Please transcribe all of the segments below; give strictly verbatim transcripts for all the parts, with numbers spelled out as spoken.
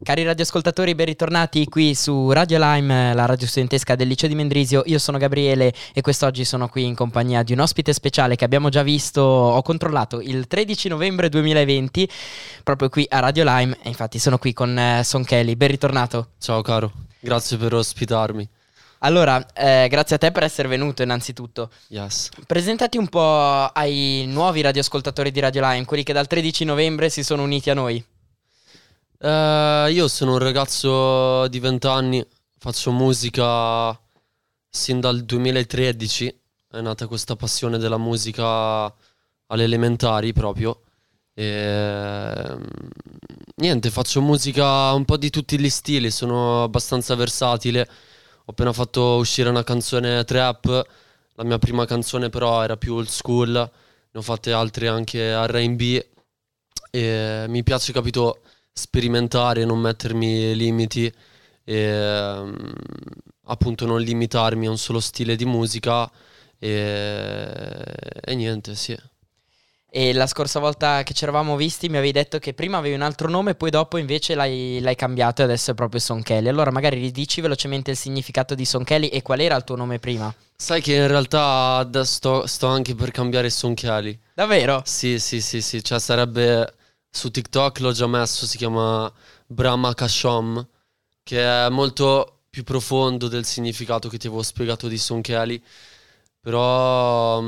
Cari radioascoltatori, ben ritornati qui su Radio Lime, la radio studentesca del liceo di Mendrisio. Io sono Gabriele e quest'oggi sono qui in compagnia di un ospite speciale che abbiamo già visto, ho controllato, il tredici novembre duemilaventi, proprio qui a Radio Lime. E infatti sono qui con eh, Son Kelly. Ben ritornato. Ciao caro, grazie per ospitarmi. Allora, eh, grazie a te per essere venuto innanzitutto. Yes. Presentati un po' ai nuovi radioascoltatori di Radio Lime, quelli che dal tredici novembre si sono uniti a noi. Eh, io sono un ragazzo di venti anni, faccio musica sin dal duemilatredici, è nata questa passione della musica alle elementari proprio. E, niente, faccio musica un po' di tutti gli stili, sono abbastanza versatile. Ho appena fatto uscire una canzone trap, la mia prima canzone però era più old school, ne ho fatte altre anche R and B e mi piace, capito, sperimentare, non mettermi limiti e um, appunto non limitarmi a un solo stile di musica e, e niente, sì. E la scorsa volta che ci eravamo visti mi avevi detto che prima avevi un altro nome, poi dopo invece l'hai, l'hai cambiato e adesso è proprio Son Kelly. Allora magari ridici velocemente il significato di Son Kelly e qual era il tuo nome prima? Sai che in realtà adesso sto, sto anche per cambiare Son Kelly. Davvero? Sì, sì, sì, sì, cioè sarebbe... Su TikTok l'ho già messo, si chiama Brahma Kashom, che è molto più profondo del significato che ti avevo spiegato di Son Kelly. Però,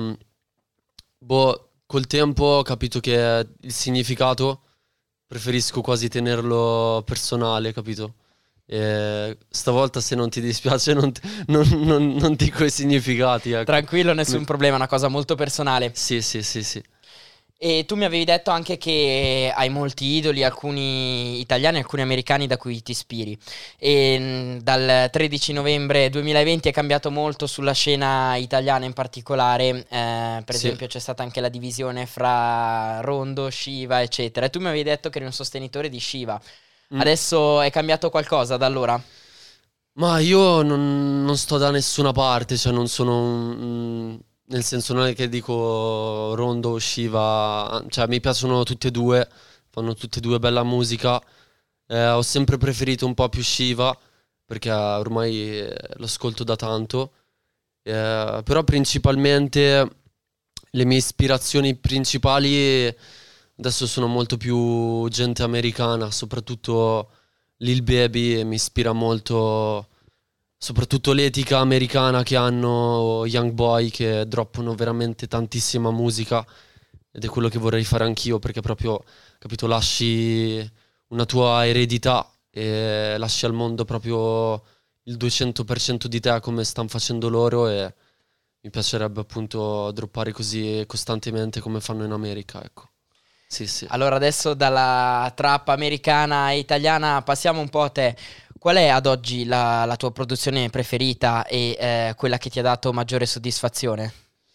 boh, col tempo ho capito che il significato preferisco quasi tenerlo personale, capito? E stavolta, se non ti dispiace, non, ti- non, non- non dico i significati, ecco. Tranquillo, nessun problema, è una cosa molto personale. Sì, sì, sì, sì. E tu mi avevi detto anche che hai molti idoli, alcuni italiani e alcuni americani da cui ti ispiri. E mh, dal tredici novembre duemilaventi è cambiato molto sulla scena italiana in particolare. Eh, per Sì. esempio c'è stata anche la divisione fra Rondo, Shiva, eccetera. E tu mi avevi detto che eri un sostenitore di Shiva. Mm. Adesso è cambiato qualcosa da allora? Ma io non, non sto da nessuna parte, cioè non sono un- un- nel senso, non è che dico Rondo o Shiva, cioè mi piacciono tutte e due, fanno tutte e due bella musica. Eh, ho sempre preferito un po' più Shiva perché ormai eh, lo ascolto da tanto. Eh, però principalmente le mie ispirazioni principali adesso sono molto più gente americana, soprattutto Lil Baby mi ispira molto, soprattutto l'etica americana che hanno Young Boy, che droppano veramente tantissima musica ed è quello che vorrei fare anch'io, perché proprio, capito, lasci una tua eredità e lasci al mondo proprio il duecento per cento di te come stanno facendo loro, e mi piacerebbe appunto droppare così costantemente come fanno in America, ecco. Sì, sì. Allora adesso dalla trap americana e italiana passiamo un po' a te. Qual è ad oggi la, la tua produzione preferita e eh, quella che ti ha dato maggiore soddisfazione?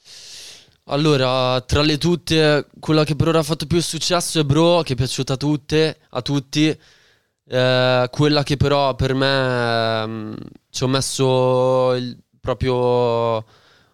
Allora, tra le tutte, quella che per ora ha fatto più successo è Bro, che è piaciuta a tutte, a tutti. Eh, quella che però per me mm, ci ho messo il proprio,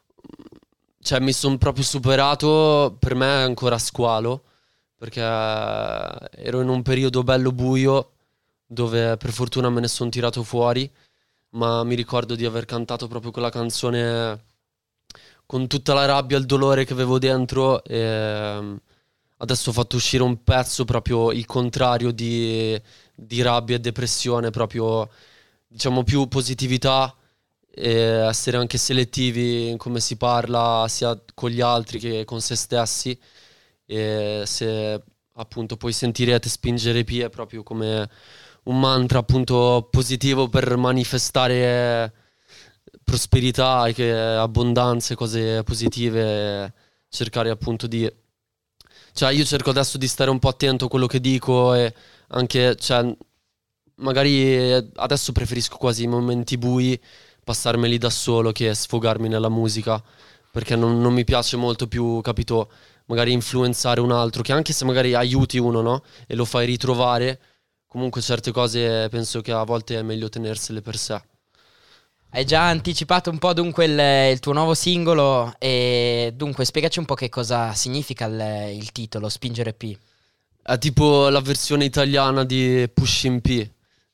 cioè mi sono proprio superato, per me è ancora Squalo, perché ero in un periodo bello buio dove per fortuna me ne sono tirato fuori, ma mi ricordo di aver cantato proprio quella canzone con tutta la rabbia e il dolore che avevo dentro, e mm, adesso ho fatto uscire un pezzo proprio il contrario di, di rabbia e depressione, proprio diciamo più positività e essere anche selettivi in come si parla sia con gli altri che con se stessi. E se appunto poi sentirete Spingere P è proprio come un mantra appunto positivo per manifestare prosperità e che abbondanze, cose positive, cercare appunto di, cioè io cerco adesso di stare un po' attento a quello che dico, e anche, cioè, magari adesso preferisco quasi i momenti bui passarmeli da solo che sfogarmi nella musica, perché non, non mi piace molto più, capito, magari influenzare un altro, che anche se magari aiuti uno, no? E lo fai ritrovare, comunque certe cose penso che a volte è meglio tenersele per sé. Hai già anticipato un po' dunque il, il tuo nuovo singolo e dunque spiegaci un po' che cosa significa il, il titolo, Spingere P. È tipo la versione italiana di Pushing P,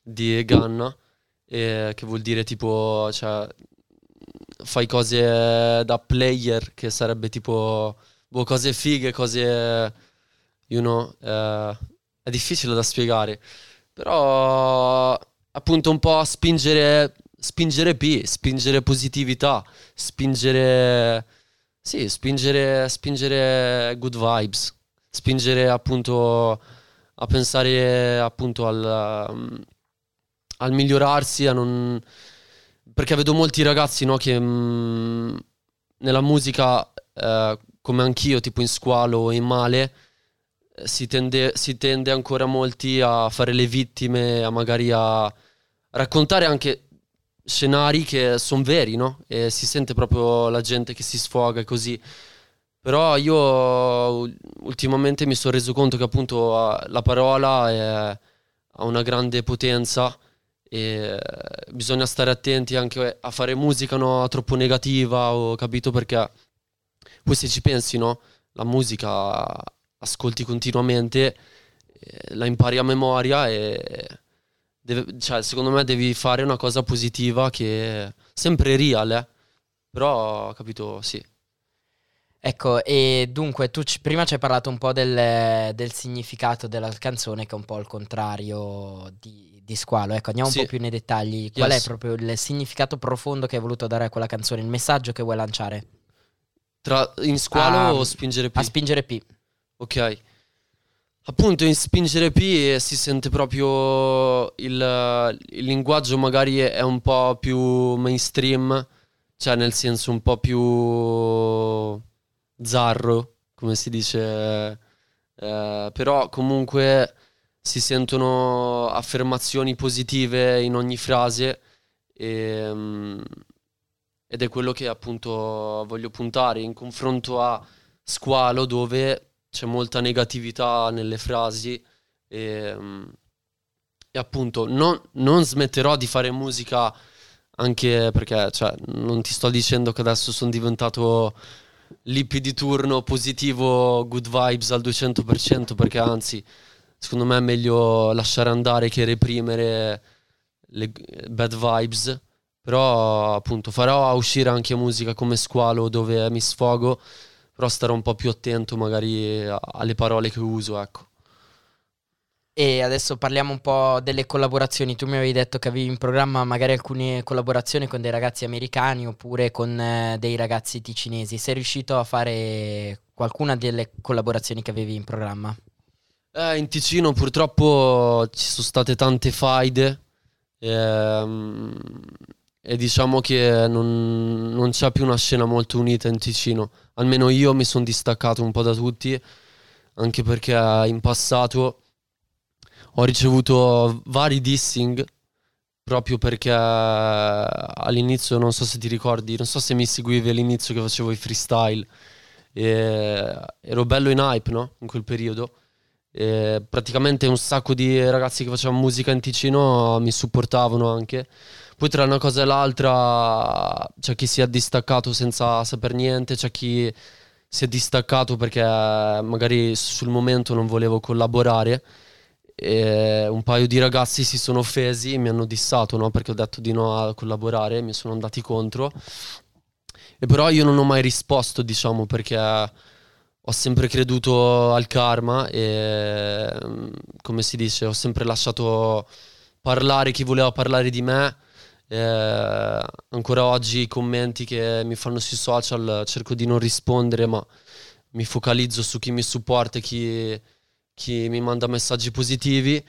di Ganna, e che vuol dire tipo, cioè, fai cose da player, che sarebbe tipo, boh, cose fighe, cose, you know, eh, è difficile da spiegare, però appunto un po' spingere, spingere P, spingere positività, spingere, sì, spingere, spingere good vibes, spingere appunto a pensare appunto al, um, al migliorarsi, a non... perché vedo molti ragazzi, no, che mm, nella musica, eh, come anch'io, tipo in squalo o in male, eh, si tende, si tende ancora molti a fare le vittime, a magari a raccontare anche scenari che sono veri, no? E si sente proprio la gente che si sfoga e così. Però io ul- ultimamente mi sono reso conto che appunto eh, la parola è- ha una grande potenza e eh, bisogna stare attenti anche a fare musica no, troppo negativa, o capito? Perché poi se ci pensi, no? La musica ascolti continuamente, eh, la impari a memoria e deve- cioè, secondo me devi fare una cosa positiva che è sempre real, eh? Però, capito, sì. Ecco, e dunque tu ci- prima ci hai parlato un po' del, del significato della canzone che è un po' il contrario di, di Squalo. Ecco, andiamo un po' Sì, più nei dettagli. Qual è yes. proprio il significato profondo che hai voluto dare a quella canzone, il messaggio che vuoi lanciare? Tra in squalo A, o spingere a P? spingere P. Ok. Appunto in spingere P eh, si sente proprio il, il linguaggio magari è un po' più mainstream, cioè nel senso un po' più zarro, come si dice, eh, però comunque si sentono affermazioni positive in ogni frase e, mm, ed è quello che appunto voglio puntare in confronto a Squalo, dove c'è molta negatività nelle frasi e, mm, e appunto non, non smetterò di fare musica, anche perché cioè, non ti sto dicendo che adesso sono diventato l'hippie di turno positivo, good vibes al duecento per cento, perché anzi secondo me è meglio lasciare andare che reprimere le bad vibes. Però appunto farò a uscire anche musica come Squalo dove mi sfogo, però starò un po' più attento magari a- alle parole che uso, ecco. E adesso parliamo un po' delle collaborazioni. Tu mi avevi detto che avevi in programma magari alcune collaborazioni con dei ragazzi americani oppure con eh, dei ragazzi ticinesi. Sei riuscito a fare qualcuna delle collaborazioni che avevi in programma? Eh, in Ticino purtroppo ci sono state tante faide, ehm, e diciamo che non, non c'è più una scena molto unita in Ticino. Almeno io mi sono distaccato un po' da tutti, anche perché in passato ho ricevuto vari dissing proprio perché all'inizio, non so se ti ricordi, non so se mi seguivi all'inizio che facevo i freestyle, e ero bello in hype, no? In quel periodo. E praticamente un sacco di ragazzi che facevano musica in Ticino mi supportavano anche. Poi tra una cosa e l'altra c'è chi si è distaccato senza saper niente, c'è chi si è distaccato perché magari sul momento non volevo collaborare. E un paio di ragazzi si sono offesi, mi hanno dissato, no? Perché ho detto di no a collaborare, mi sono andati contro. E però io non ho mai risposto, diciamo, perché ho sempre creduto al karma e, mm, come si dice, ho sempre lasciato parlare chi voleva parlare di me. Eh, ancora oggi i commenti che mi fanno sui social cerco di non rispondere, ma mi focalizzo su chi mi supporta e chi, chi mi manda messaggi positivi.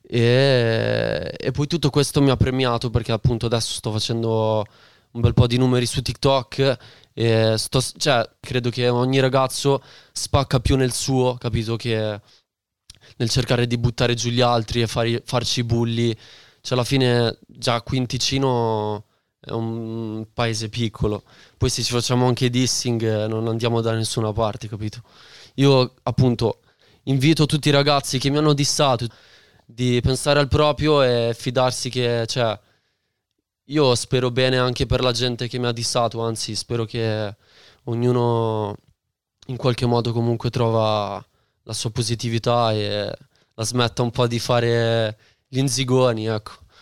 E, e poi tutto questo mi ha premiato perché appunto adesso sto facendo un bel po' di numeri su TikTok e sto, cioè, credo che ogni ragazzo spacca più nel suo, capito? Che nel cercare di buttare giù gli altri e fari- farci i bulli. Cioè, alla fine, già qui in Ticino è un paese piccolo. Poi se ci facciamo anche dissing, eh, non andiamo da nessuna parte, capito? Io, appunto, invito tutti i ragazzi che mi hanno dissato di pensare al proprio e fidarsi che, cioè, io spero bene anche per la gente che mi ha dissato, anzi, spero che ognuno in qualche modo comunque trova la sua positività e la smetta un po' di fare gli inzigoni, ecco.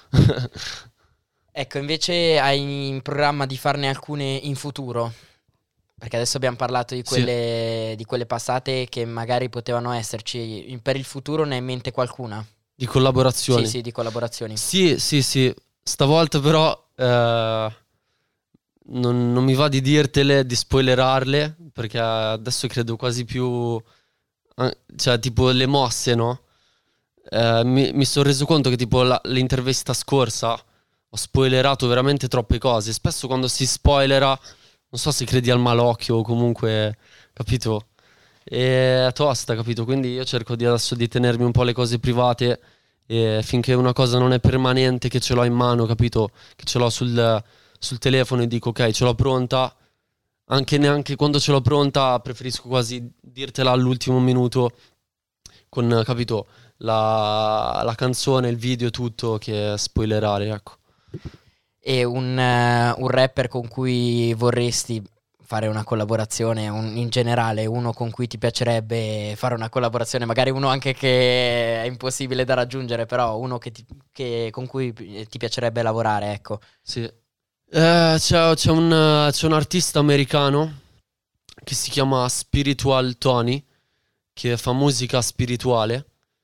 Ecco, invece hai in programma di farne alcune in futuro? Perché adesso abbiamo parlato di quelle, sì. di quelle passate che magari potevano esserci. In- Per il futuro ne hai in mente qualcuna? Di collaborazioni. Sì, sì, di collaborazioni. Sì, sì, sì. Stavolta però eh, non, non mi va di dirtele, di spoilerarle, perché adesso credo quasi più... eh, cioè, tipo le mosse, no? Eh, mi, mi sono reso conto che tipo la- l'intervista scorsa ho spoilerato veramente troppe cose. Spesso quando si spoilera, non so se credi al malocchio o comunque, capito? È tosta, capito? Quindi io cerco di adesso di tenermi un po' le cose private e finché una cosa non è permanente, che ce l'ho in mano, capito? Che ce l'ho sul, sul telefono e dico ok, ce l'ho pronta. Anche neanche quando ce l'ho pronta preferisco quasi dirtela all'ultimo minuto con, capito, la, la canzone, il video, tutto che spoilerare, ecco. E un, eh, un rapper con cui vorresti fare una collaborazione, un- in generale, uno con cui ti piacerebbe fare una collaborazione, magari uno anche che è impossibile da raggiungere, però uno che ti- che- con cui pi- ti piacerebbe lavorare, ecco. Sì. Eh, c'è, c'è un, c'è un artista americano che si chiama Spiritual Tony, che fa musica spirituale,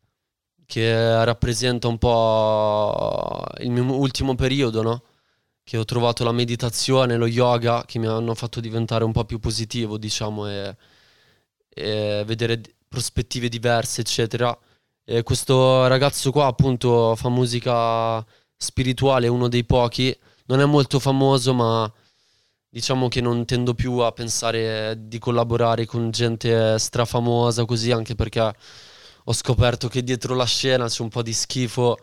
che rappresenta un po' il mio ultimo periodo, no? Che ho trovato la meditazione, lo yoga, che mi hanno fatto diventare un po' più positivo, diciamo, e, e vedere d- prospettive diverse, eccetera. E questo ragazzo qua, appunto, fa musica spirituale, è uno dei pochi. Non è molto famoso, ma diciamo che non tendo più a pensare di collaborare con gente strafamosa, così, anche perché ho scoperto che dietro la scena c'è un po' di schifo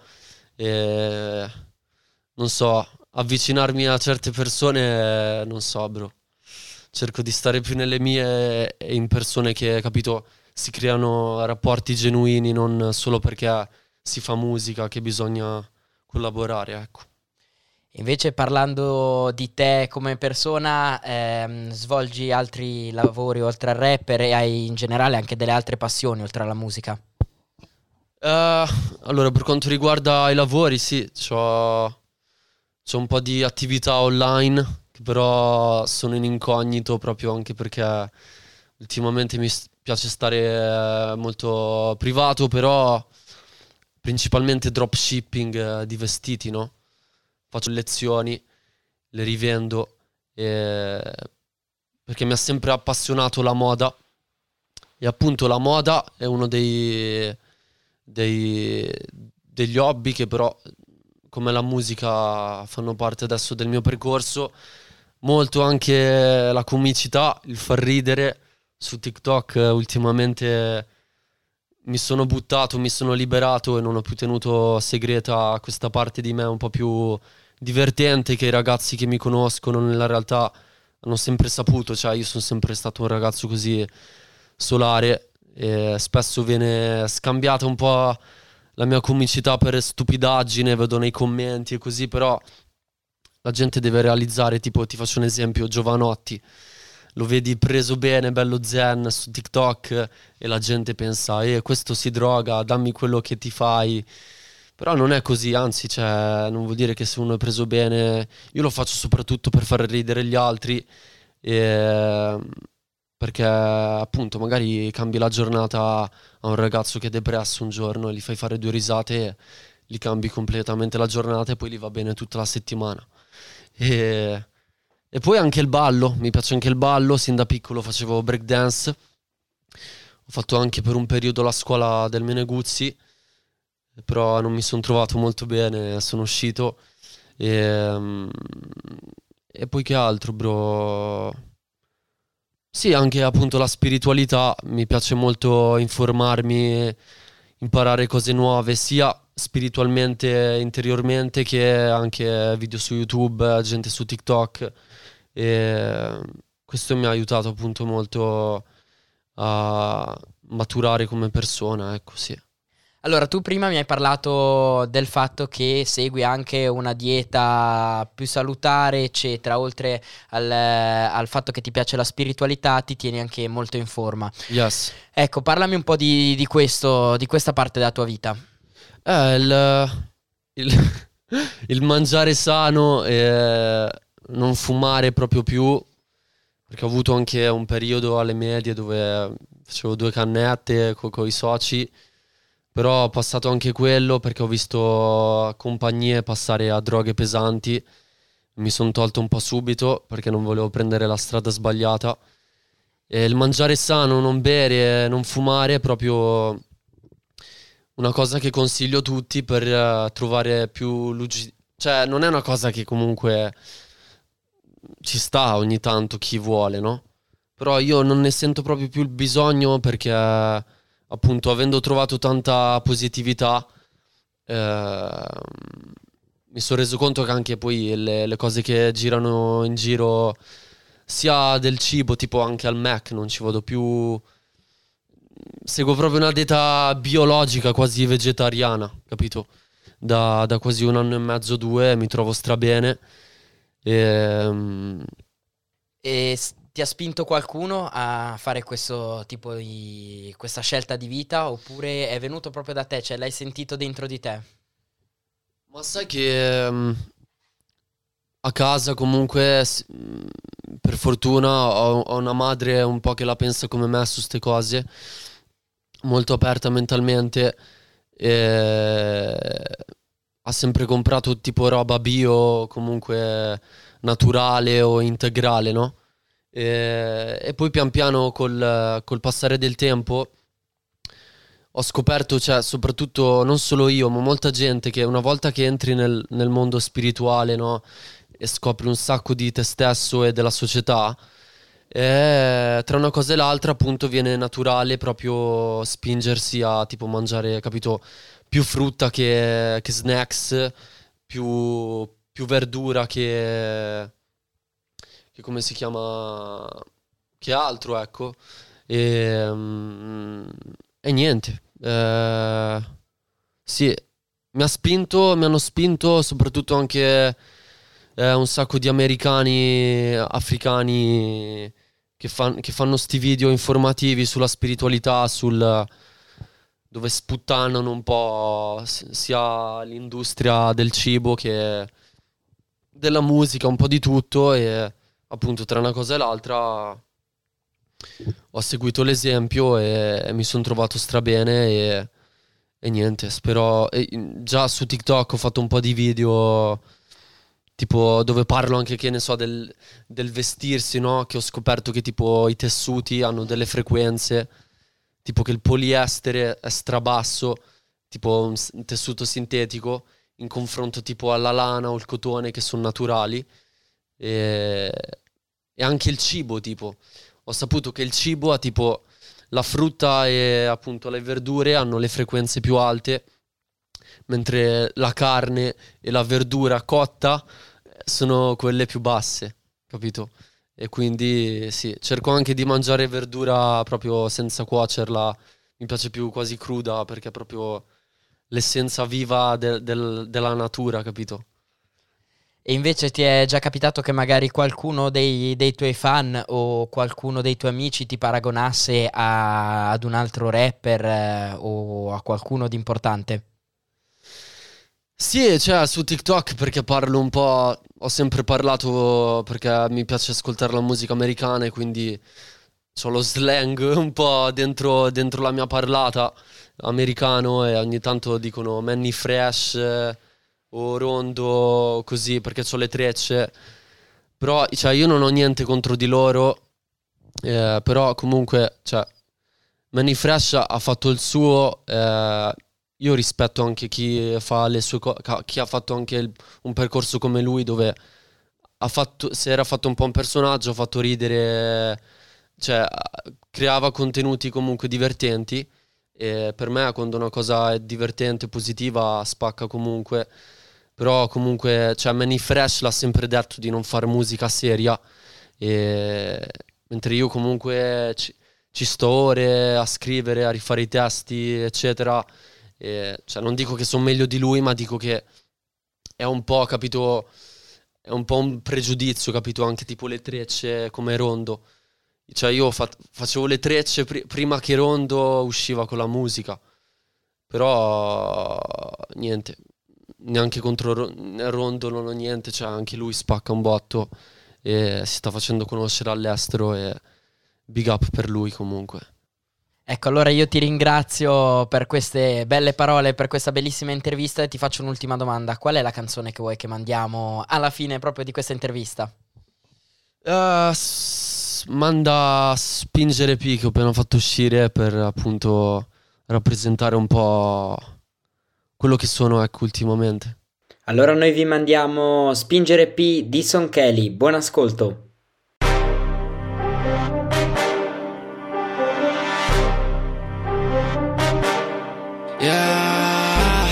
e non so, avvicinarmi a certe persone, eh, non so, bro. Cerco di stare più nelle mie e in persone che, capito, si creano rapporti genuini, non solo perché si fa musica che bisogna collaborare, ecco. Invece parlando di te come persona, ehm, svolgi altri lavori oltre al rapper e hai in generale anche delle altre passioni oltre alla musica? Eh, allora, per quanto riguarda i lavori, sì, c'ho, c'ho un po' di attività online, che però sono in incognito proprio anche perché ultimamente mi s- piace stare eh, molto privato, però principalmente dropshipping eh, di vestiti, no? Faccio lezioni, le rivendo, e- perché mi ha sempre appassionato la moda e appunto la moda è uno dei, dei- degli hobby che però, come la musica, fanno parte adesso del mio percorso. Molto anche la comicità, il far ridere. Su TikTok eh, ultimamente mi sono buttato, mi sono liberato e non ho più tenuto segreta questa parte di me un po' più divertente che i ragazzi che mi conoscono nella realtà hanno sempre saputo. Cioè, io sono sempre stato un ragazzo così solare e spesso viene scambiata un po' la mia comicità per stupidaggine, vedo nei commenti e così, però la gente deve realizzare, tipo, ti faccio un esempio, Giovanotti, lo vedi preso bene, bello zen su TikTok e la gente pensa, eh, questo si droga, dammi quello che ti fai. Però non è così, anzi, cioè, non vuol dire che se uno è preso bene, io lo faccio soprattutto per far ridere gli altri, e- perché appunto magari cambi la giornata a un ragazzo che è depresso un giorno e gli fai fare due risate e gli cambi completamente la giornata e poi gli va bene tutta la settimana. E, e poi anche il ballo, mi piace anche il ballo, sin da piccolo facevo breakdance, ho fatto anche per un periodo la scuola del Meneguzzi, però non mi sono trovato molto bene, sono uscito. E, mm, e poi che altro, bro? Sì, anche appunto la spiritualità, mi piace molto informarmi, imparare cose nuove, sia spiritualmente, interiormente, che anche video su YouTube, gente su TikTok. E questo mi ha aiutato appunto molto a maturare come persona, ecco, sì. Allora, tu prima mi hai parlato del fatto che segui anche una dieta più salutare, eccetera. Oltre al, al fatto che ti piace la spiritualità, ti tieni anche molto in forma. Yes. Ecco, parlami un po' di, di questo, di questa parte della tua vita. Eh, il, il- il mangiare sano e non fumare proprio più, perché ho avuto anche un periodo alle medie dove facevo due cannette con i soci, però ho passato anche quello perché ho visto compagnie passare a droghe pesanti, mi sono tolto un po' subito perché non volevo prendere la strada sbagliata. E il mangiare sano, non bere, non fumare è proprio una cosa che consiglio a tutti per eh, trovare più luci... Cioè, non è una cosa che comunque ci sta ogni tanto chi vuole, no? Però io non ne sento proprio più il bisogno perché, appunto, avendo trovato tanta positività, eh, mi sono reso conto che anche poi le, le cose che girano in giro, sia del cibo, tipo anche al Mac, non ci vado più. Seguo proprio una dieta biologica, quasi vegetariana, capito? Da, da quasi un anno e mezzo, due, mi trovo strabene. E, mm, E s- ti ha spinto qualcuno a fare questo tipo di questa scelta di vita oppure è venuto proprio da te, cioè l'hai sentito dentro di te? ma sai che mm, a casa comunque, s- mm, per fortuna, ho, ho una madre un po' che la pensa come me su ste cose, molto aperta mentalmente. E ha sempre comprato tipo roba bio, comunque naturale o integrale, no? E, e poi pian piano col, col passare del tempo ho scoperto, cioè, soprattutto non solo io, ma molta gente che una volta che entri nel, nel mondo spirituale, no? E scopri un sacco di te stesso e della società, e tra una cosa e l'altra, appunto, viene naturale proprio spingersi a tipo mangiare, capito? Più frutta che, che snacks, più, più verdura che, che come si chiama, che altro, ecco. E, mm, e niente. Eh, sì, mi ha spinto, mi hanno spinto soprattutto anche eh, un sacco di americani, africani che, fan- che fanno sti video informativi sulla spiritualità, sul dove sputtanano un po' s- sia l'industria del cibo che della musica, un po' di tutto e appunto tra una cosa e l'altra ho seguito l'esempio e, e mi sono trovato strabene e, e niente, spero... e, in- già su TikTok ho fatto un po' di video tipo dove parlo anche, che ne so, del, del vestirsi, no? Che ho scoperto che tipo i tessuti hanno delle frequenze, tipo che il poliestere è strabasso, tipo un, s- un tessuto sintetico, in confronto tipo alla lana o il cotone che sono naturali. E, e anche il cibo, tipo, ho saputo che il cibo ha tipo la frutta e appunto le verdure hanno le frequenze più alte, mentre la carne e la verdura cotta eh, sono quelle più basse, capito? E quindi sì, cerco anche di mangiare verdura proprio senza cuocerla, mi piace più quasi cruda perché è proprio l'essenza viva del- del- della natura, capito? E invece ti è già capitato che magari qualcuno dei, dei tuoi fan o qualcuno dei tuoi amici ti paragonasse a- ad un altro rapper eh, o a qualcuno di importante? Sì, cioè su TikTok perché parlo un po', ho sempre parlato perché mi piace ascoltare la musica americana e quindi ho lo slang un po' dentro, dentro la mia parlata americano e ogni tanto dicono Manny Fresh eh, o Rondo così perché ho le trecce. Però cioè, io non ho niente contro di loro, eh, però comunque cioè, Manny Fresh ha fatto il suo, eh, io rispetto anche chi fa le sue co- ca- chi ha fatto anche il- un percorso come lui dove ha fatto, si era fatto un po' un personaggio, ha fatto ridere, cioè creava contenuti comunque divertenti e per me quando una cosa è divertente, positiva, spacca comunque, però comunque, cioè Manny Fresh l'ha sempre detto di non fare musica seria, e... mentre io comunque ci, ci sto ore a scrivere, a rifare i testi, eccetera. E, cioè, non dico che sono meglio di lui, ma dico che è un po', capito, è un po' un pregiudizio, capito, anche tipo le trecce come Rondo. Cioè io fa- facevo le trecce pri- prima che Rondo usciva con la musica, però niente, neanche contro Ro- Rondolo o niente, cioè anche lui spacca un botto e si sta facendo conoscere all'estero e big up per lui comunque. Ecco, allora io ti ringrazio per queste belle parole, per questa bellissima intervista e ti faccio un'ultima domanda. Qual è la canzone che vuoi che mandiamo alla fine proprio di questa intervista? Uh, s- manda Spingere P che ho appena fatto uscire per appunto rappresentare un po' quello che sono, ecco, ultimamente. Allora noi vi mandiamo Spingere P di Son Kelly. Buon ascolto. Yeah,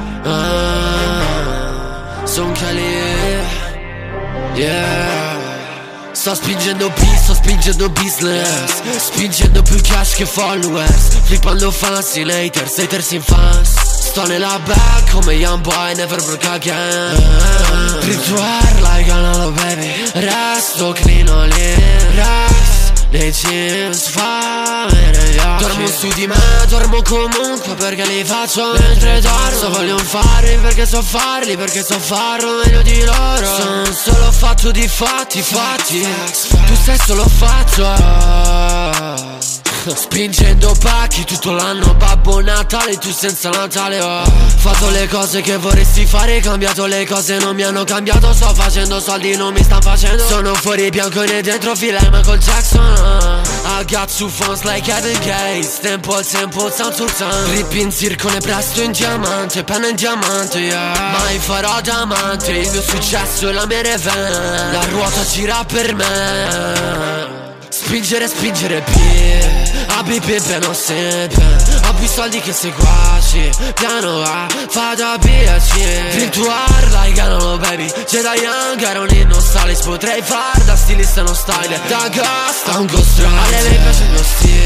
uh, Son Kelly, yeah. Sto spingendo P, sto spingendo business, spingendo più cash che followers, flippando fans in haters, haters in fans. Sto nella back come young boy, never broke again. Trip to air like another baby, resto clean all in, rest nei jeans, fame negli occhi. Dormo su di me, dormo comunque perché li faccio mentre dormo. So voglio fare perché so farli, perché so farlo meglio di loro. Sono solo fatto di fatti, fatti. Tu sei solo fatto. Spingendo pacchi tutto l'anno, Babbo Natale, tu senza Natale. Ho fatto le cose che vorresti fare, cambiato le cose, non mi hanno cambiato. Sto facendo soldi, non mi stan facendo. Sono fuori bianco e dentro fila Michael Jackson. I got two phones like Kevin Gates, tempo al tempo, time to time. Grip in zircone, presto in diamante, penna in diamante, yeah. Mai farò diamante, il mio successo è la mia revenge. La ruota gira per me. Spingere, spingere più, abbi pepe non sempre, ho più soldi che seguaci, piano A, fate a B a C. Feel to hard like I don't know baby, Jedi Young, I don't need no stylist. Potrei far da stilista no style, da ghost a un ghost rider. A lei piace il mio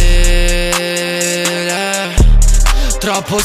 stile, troppo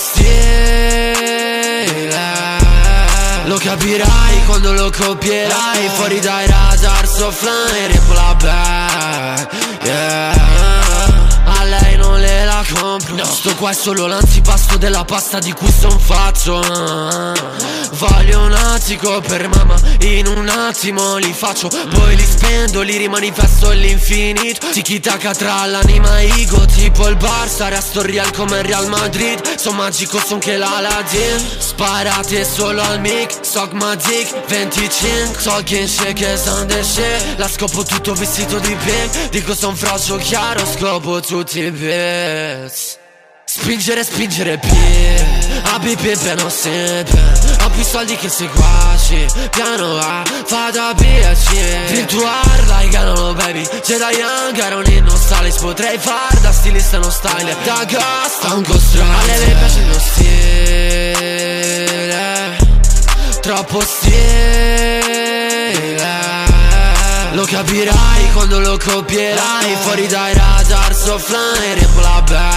stile. Lo capirai quando lo copierai, fuori dai radar, so fly, riempo la bag, yeah. A lei non le la compro, no. Sto qua è solo l'antipasto della pasta di cui son fatto. Voglio un attico per mamma, in un attimo li faccio, poi li spendo, li rimanifesto all'infinito. Tiki-taka tra l'anima e ego, tipo il Barça, resto real come il Real Madrid. Son magico, son che l'Aladdin. Sparate solo al mic, soc ma dick, venticinque. Talking shit che son the shit. La scopo tutto vestito di pink. Dico son froccio chiaro, scopo tutti i bits. Spingere, spingere più, abbi pepe non sempre, ho più soldi che seguaci, piano A, fate a B a C. Feel to hard like I don't know baby, Jedi Young, I don't need no stylist. Potrei far da stilista no style, da ghost a un ghost rider. A lei piace il mio stile, troppo stile. Lo capirai quando lo copierai, fuori dai radar, so fly, riempo la bag.